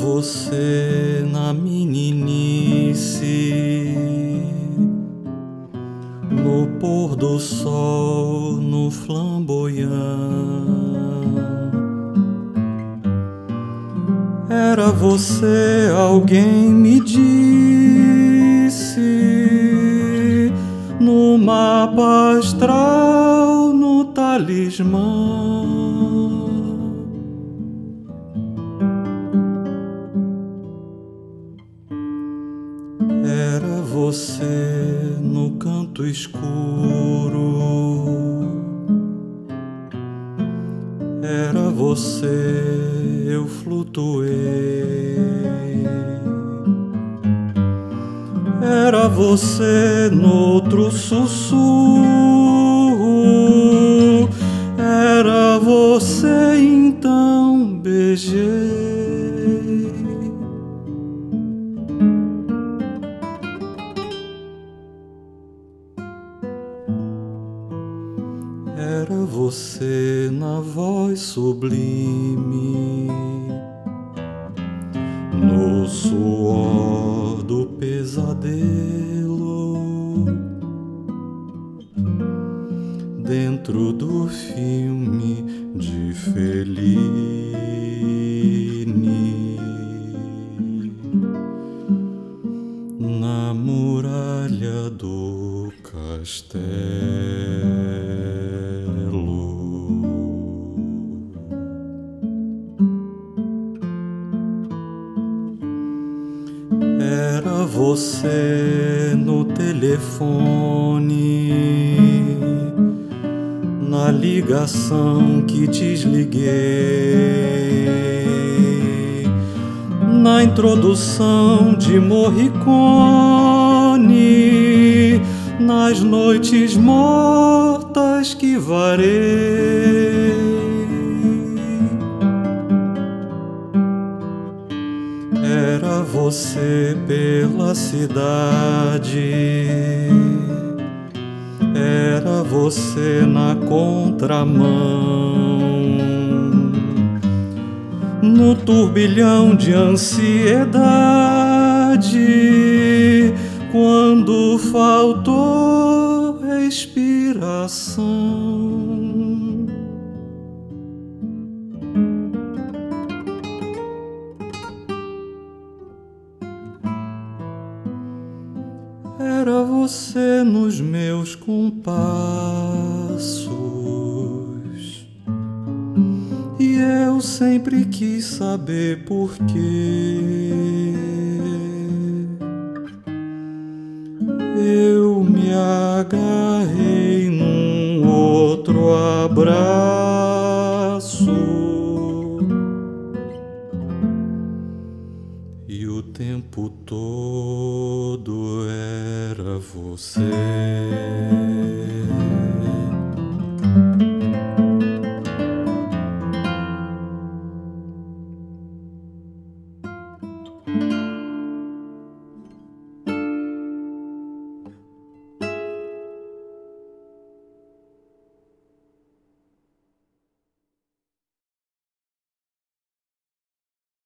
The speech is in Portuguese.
você na meninice, no pôr do sol, no flamboyant. Era você, alguém me disse, no mapa astral, no talismã. Era você no canto escuro, era você, eu flutuei. Era você noutro sussurro, era você, então beijei. Era você na voz sublime, no suor do pesadelo, dentro do filme de Fellini, na muralha do castelo. Era você no telefone, na ligação que desliguei, na introdução de Morricone, nas noites mortas que varei. Era você pela cidade, era você na contramão, no turbilhão de ansiedade, quando faltou respiração. Era você nos meus compassos, e eu sempre quis saber por quê. Eu me agarrei num outro abraço, e o tempo todo era você.